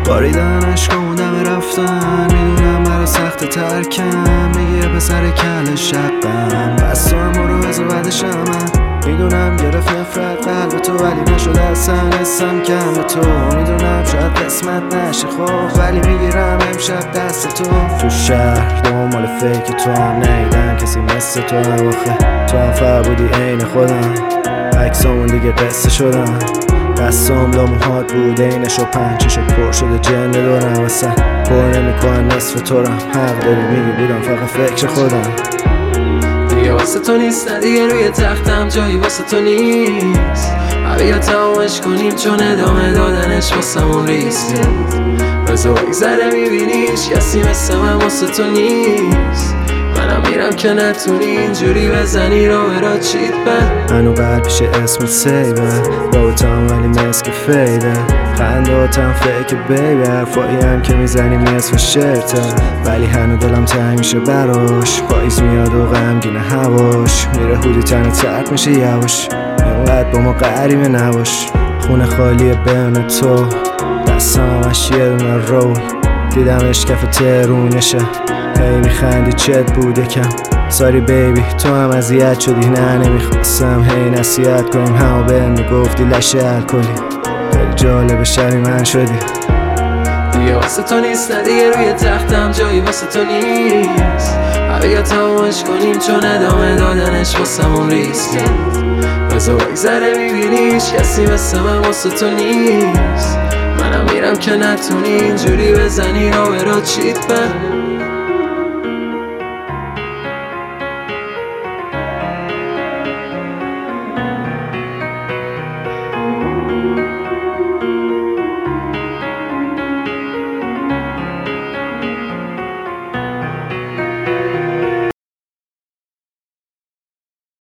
باریدن عشقامون دم رفتن، میدونم برا سخت ترکم، میگی یه پسر کل شقم، بس تو هم برو بذار بعدش من. میدونم گرفت نفرت قلب تو ولی نشد اصلا حسم کم به تو. میدونم شاید قسمت نشه خب ولی میگیرم امشب دست تو شهر دنبال فیک تو هم نیدن کسی مثل تو هم، آخه تو هم فربودی عین خودم، عکسامون دیگه قصه شدن، دستام لاموهات بود اینشو پنچشو پر شده جنده دورم، واسه پر نمیکنن نصف تو رم، حق داری میگی بودم فقط فکر خودم. دیگه واسه تو نیست، نه دیگه روی تختم جایی واسه تو نیست، بیا تمامش کنیم چون ادامه دادنش واسمون ریسک. بذار بگذره میبینیش کسی مثل من واسه تو نیست، منم میرم که نتونی اینجوری بزنی رو برا چیت بد. هنو بعد پیش اسمت سیبه، رابطم ولی مسک فیده، خنداتم فیک بیبه، حرفایی هم که میزنی نصف شرطه، ولی هنو دلم تنگ میشه براش، پاییز میاد و غمگینه هواش، میره هودی تنه ترک میشه یواش، اینقدر با ما غریبه نباش، خونه خالیه بین تو، دستم همش یه دونه رول، دیدم اشکف ترونشه، هی میخندی چت بوده کم، ساری بیبی تو هم اذیت شدی، نه نمیخواستم هی نصیحت کنیم، همه بهم میگفتی لشه الکلی، خیلی جالب شبی من شدی. دیگه واسه تو نیست، نه دیگه روی تختم جایی واسه تو نیست، بیا تمامش کنیم چون ادامه دادنش واسمون ریسک. بذار بگذره میبینیش کسی مثل من واسه تو نیست، منم میرم که نتونی اینجوری بزنی رو برا چیت بد.